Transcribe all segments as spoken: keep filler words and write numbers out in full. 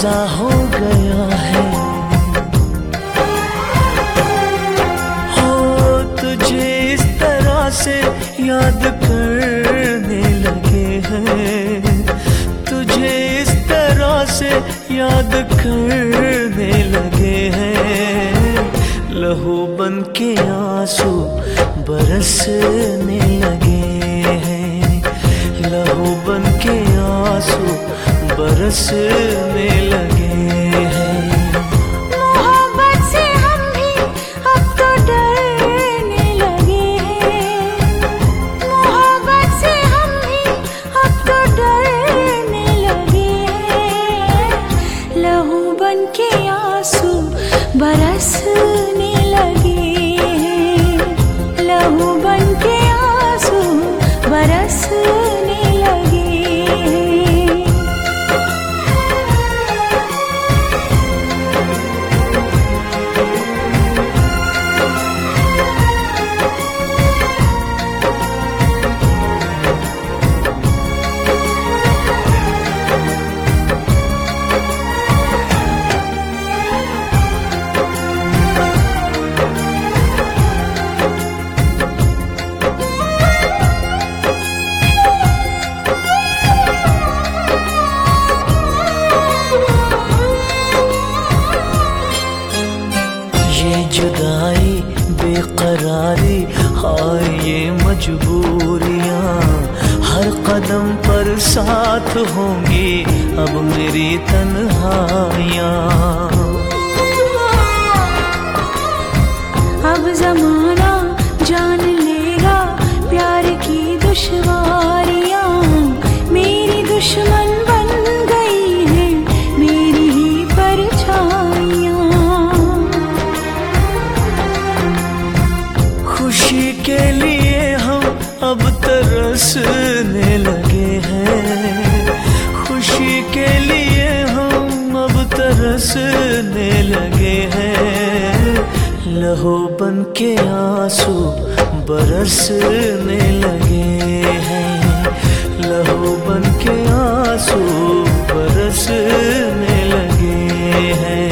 सजा हो गया है। हो तुझे इस तरह से याद करने लगे हैं, तुझे इस तरह से याद करने लगे हैं। लहू बन के आंसू बरसने लगे हैं, लहू बन के आंसू बरसने लगे हैं। मोहब्बत से हम भी अब तो डरने लगे हैं, मोहब्बत से हम भी अब तो डरने लगे हैं। लहू बन के आंसू बरसने लगे हैं, लहू बन के आंसू बरसने लगे हैं। जुदाई बेकरारी हाय ये मजबूरियाँ, हर कदम पर साथ होंगी अब मेरी तन्हाइयाँ। अब जमाना जान लेगा प्यार की दुश्वारियाँ, मेरी दुश्मन बन गई है मेरी ही परछाइयाँ। खुशी के लिए हम अब तरसने लगे हैं, खुशी के लिए हम अब तरसने लगे हैं। लहू बन के आंसू बरसने लगे हैं, लहू बन के आंसू बरसने लगे हैं।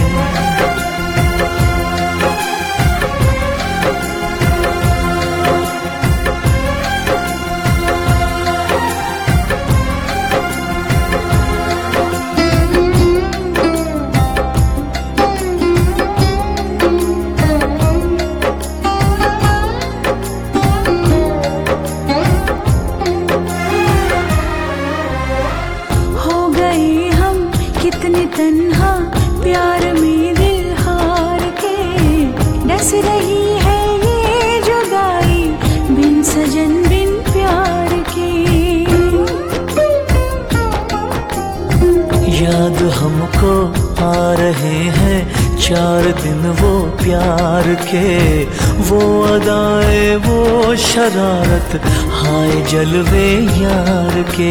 कितने तन्हा प्यार में दिल हार के, डस रही है ये जुदाई बिन सजन बिन प्यार के। याद हमको आ रहे हैं चार दिन वो प्यार के, वो अदाए वो शरारत हाय जलवे यार के।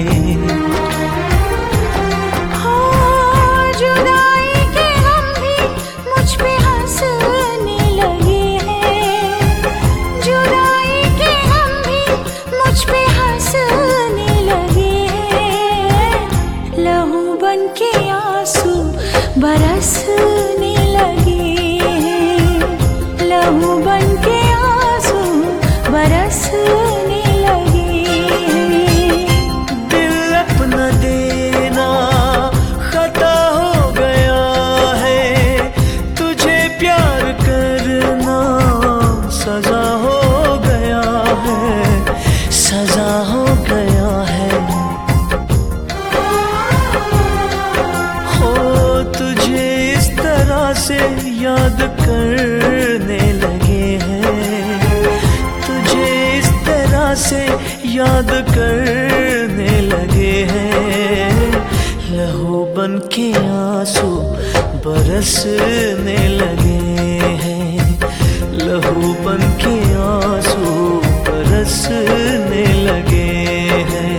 के आंसू बरसने लगे हैं, लहू बन के आंसू बरसने लगे हैं। दिल अपना देना खता हो गया है, तुझे प्यार करना सजा हो गया है, सजा हो गया है। से याद करने लगे हैं, तुझे इस तरह से याद करने लगे हैं। लहू बन के आंसू बरसने लगे हैं, लहू बन के आंसू बरसने लगे हैं।